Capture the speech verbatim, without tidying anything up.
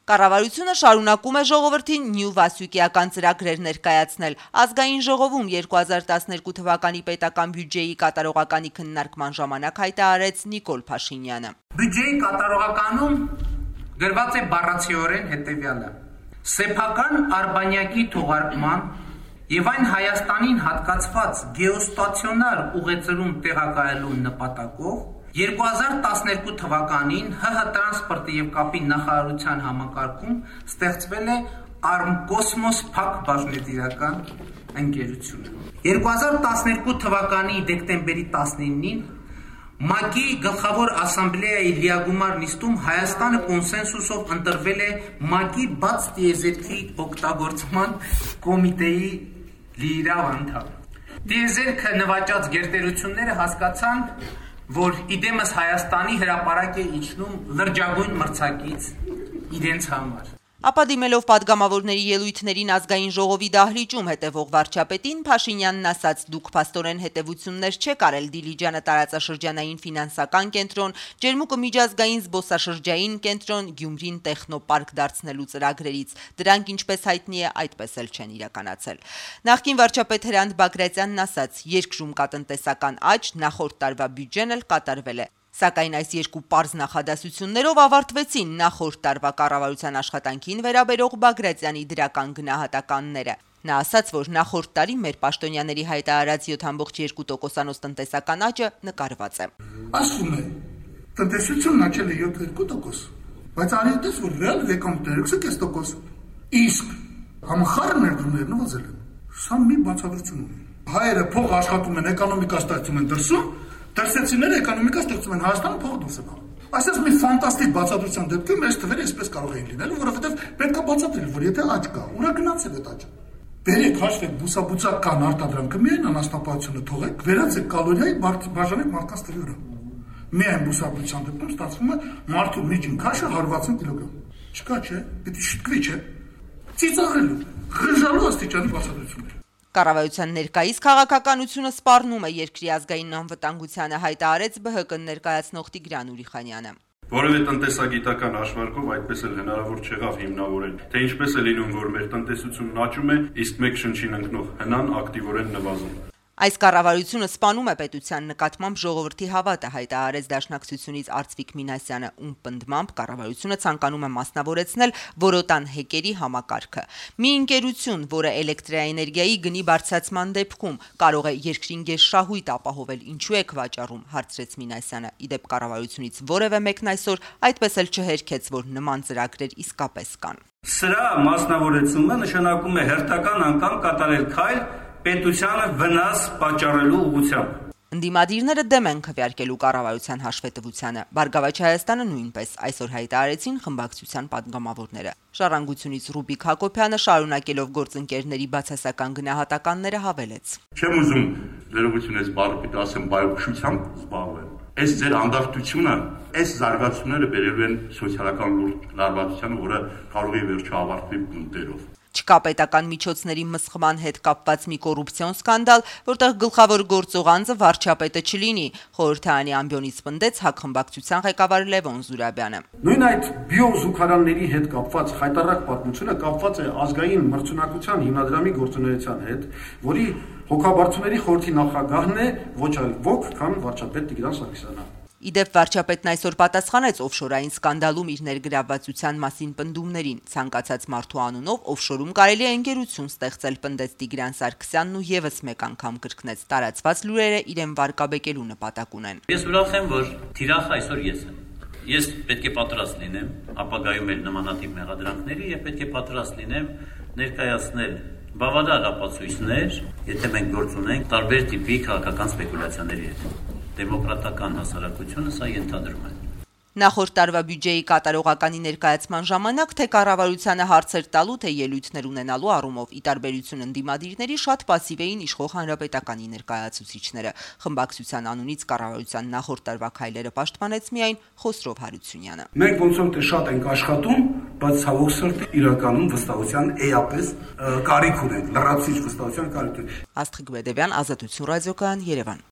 Կառավարությունը շարունակում է ժողովրդին նյու վասյուկիական ծրագրեր ներկայացնել։ Ազգային ժողովում երկու հազար տասներկու թվականի պետական բյուջեի կատարողականի քննարկման ժամանակ հայտարարեց Նիկոլ Փաշինյանը։ Բյուջեի կատարողականում գրված է բառացիորեն հետևյալը. սեփական արբանյակի թողարկման եւ այն Հայաստանին հատկացված գեոստացիոնար ուղեծրում տեղակայելու նպատակով երկու հազար տասներկու թվականին ՀՀ տրանսպորտի եւ կապի նախարարության համակարգում ստեղծվել է Արմկոսմոս փակ բաժնետիրական ընկերությունը։ երկու հազար տասներկու թվականի դեկտեմբերի տասնինին ՄԱԿ-ի գլխավոր ասամբլեայի լիագումար նիստում Հայաստանը կոնսենսուսով ընտրվել է ՄԱԿ-ի բաց տիեզերքի օգտագործման կոմիտեի լիիրավ անդամ։ Տիեզերքը նվաճած գերտերությունները հասկացան, որ իդեմս Հայաստանի հրապարակ է իջնում լրջագույն մրցակից իրենց համար։ Ապա դիմելով պատգամավորների ելույթներին ազգային ժողովի դահլիճում հետևող վարչապետին Փաշինյանն ասաց. դուք փաստորեն հետևություններ չեք արել Դիլիջանը տարածաշրջանային ֆինանսական կենտրոն, Ջերմուկը միջազգային զբոսաշրջային կենտրոն, Գյումրին տեխնոպարկ դարձնելու ծրագրերից։ Դրանք, ինչպես հայտնի է, այդպես էլ չեն իրականացել։ Նախկին վարչապետ Հրանտ Բագրատյանն ասաց. երկրում կա տնտեսական աճ, նախորդ տարվա բյուջեն էլ կատարվել է։ Սակայն այս երկու պարզ նախադասություններով ավարտվեցին նախորդ տարվա կառավարության աշխատանքին վերաբերող Բագրատյանի դրական գնահատականները։ Նա ասաց, որ նախորդ տարի մեր պաշտոնյաների հայտարարած յոթ կόμma երկու տոկոսանոց տնտեսական աճը նկարված է։ Ասում է, տնտեսությունն աճել է յոթ կόμma երկու տոկոս, բայց արիտես, որ ռեալ եկամուտները ութ կես տոկոս, իսկ համախառն ներդրումները նվազել են։ Սա մի բացատրություն ունի։ Հայերը փող աշխատում են, էկոնոմիկա ստեղծում են դրսում, դրսեցիները էկոնոմիկա ստեղծում են Հայաստանը փող դուրս է գալու։ Այսպես մի ֆանտաստիկ բացատրության դեպքում այս թվերը այսպես կարող էին լինել, որովհետև պետք է բացատրել, որ եթե աճ կա, ուրա գնացել է աճը։ Բերեք հաշվեք բուսաբուծական արտադրանքը միայն անասնապահությունը թողեք, վերածեք կալորիայի բաժանեք մարդկանց թվի վրա։ Միայն բուսաբուծության դեպքում ստացվում է մարդու միջին քաշը հարյուր վաթսուն կիլոգրամ։ Չկա չէ, պիտի շտկվի չէ։ Ծիծաղելու, ղրժալու աստիճանի բացատրություններ։ Կառավարության ներկայիս քաղաքականությունը սպառնում է երկրի ազգային անվտանգությանը, հայտարարեց ԲՀԿ ներկայացնող Տիգրան Ուրիխանյանը։ Որևէ տնտեսագիտական հաշվարկով այդպես էլ հնարավոր չեղավ հիմնավորել, թե ինչպես է լինում, որ մեր տնտեսությունն աճում է, իսկ մեկ շնչին ընկնող հնան ակտիվորեն նվազում։ Այս կառավարությունը սպանում է պետության նկատմամբ ժողովրդի հավատը, հայտարարեց Դաշնակցությունից Արծվիկ Մինասյանը, ում պնդմամբ կառավարությունը ցանկանում է մասնավորեցնել որոտան հեկերի համակարգը։ Մի ընկերություն, որը էլեկտրաէներգիայի գնի բարձրացման դեպքում կարող է երկրին գերշահույթ ապահովել, ինչու եք վաճառում, հարցրեց Մինասյանը։ Իդեպ կառավարությունից որևէ մեկն այսօր այդպես էլ չհերքեց, որ նման ծրագրեր իսկապես կան։ Սրա մասնավորեցումը նշանակում է հերթական անգամ կատարել քայլ պետությանը վնաս պատճառելու ուղղությամբ։ Ընդդիմադիրները դեմ են քվեարկելու կառավարության հաշվետվությանը։ Բարգավաճ Հայաստանը նույնպես այսօր հայտարարեցին խմբակցության պատգամավորները։ Ժառանգությունից Ռուբիկ Հակոբյանը շարունակելով գործընկերների բացասական գնահատականները հավելեց. Չեմ ուզում ներողությունից բառը ասեմ բայողջությամբ զբաղվել։ Այս ձեր անդարտությունը, այս զարգացումները բերելու են սոցիալական լուրջ լարվածության, որը կարող է վերջը ավարտվի բունտերով։ Չկա պետական միջոցների մսխման հետ կապված մի կոռուպցիոն սկանդալ, որտեղ գլխավոր գործող անձը վարչապետը չլինի, խորհրդարանի ամբիոնից պնդեց ՀԱԿ խմբակցության ղեկավար Լևոն Զուրաբյանը։ Նույն այդ բիոզուգարանների հետ կապված հայտարարակ պատմությունը կապված է ազգային մրցունակության հիմնադրամի գործունեության հետ, որի հոգաբարձուների խորհրդի նախագահն է ոչ այլ ոք, քան վարչապետ Տիգրան Սարգսյանը։ Իդեպ վարչապետն այսօր պատասխանեց օֆշորային սկանդալում իր ներգրավվածության մասին պնդումներին։ Ցանկացած մարդու անունով օֆշորում կարելի է ընկերություն ստեղծել, պնդեց Տիգրան Սարգսյանն ու եւս մեկ անգամ կրկնեց. տարածված լուրերը իրեն վարկաբեկելու նպատակ ունեն։ Ես ուրախ եմ, որ թիրախը այսօր ես եմ։ Ես պետք է պատրաստ լինեմ ապագայում էլ նմանատիպ մեղադրանքների եւ պետք է պատրաստ լինեմ ներկայացնել բավարար ապացույցներ, եթե մենք գործ ունենք տարբեր տիպի քաղաքական սպեկուլյացիաների հետ։ Դեմոկրատական հասարակությունը սա ենթադրում է։ Նախորդ տարվա բյուջեի կատարողականի ներկայացման ժամանակ թե կառավարությանը հարցեր տալու, թե ելույթներ ունենալու առումով ի տարբերություն ընդդիմադիրների շատ պասիվ էին իշխող հանրապետականի ներկայացուցիչները։ Խմբակցության անունից կառավարության նախորդ տարվա քայլերը պաշտպանեց միայն Խոսրով Հարությունյանը։ Մենք ոնց որ թե շատ ենք աշխատում, բայց ցավոք սրտի իրականում վստահության էապես կարիք ունենք, լրացիչ վստահության կարիք ունենք։ Աստղիկ Բեդևյան, Ազատություն ռադիոկայան, Երևան։